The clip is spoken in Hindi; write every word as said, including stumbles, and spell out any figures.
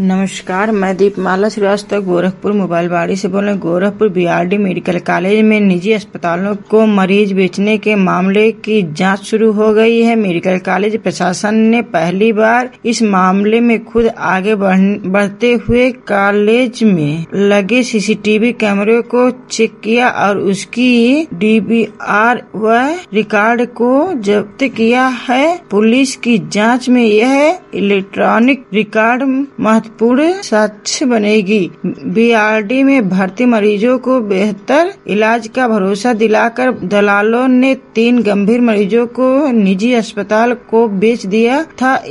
नमस्कार, मैं दीपमाला श्रीवास्तव गोरखपुर मोबाइलवाड़ी से बोल रहे हैं। गोरखपुर बीआरडी मेडिकल कॉलेज में निजी अस्पतालों को मरीज बेचने के मामले की जांच शुरू हो गई है। मेडिकल कॉलेज प्रशासन ने पहली बार इस मामले में खुद आगे बढ़, बढ़ते हुए कॉलेज में लगे सीसीटीवी कैमरे को चेक किया और उसकी डीवीआर व रिकॉर्ड को जब्त किया है। पुलिस की जाँच में यह इलेक्ट्रॉनिक रिकॉर्ड महत्वपूर्ण साक्ष्य बनेगी। बीआरडी में भर्ती मरीजों को बेहतर इलाज का भरोसा दिलाकर दलालों ने तीन गंभीर मरीजों को निजी अस्पताल को बेच दिया था।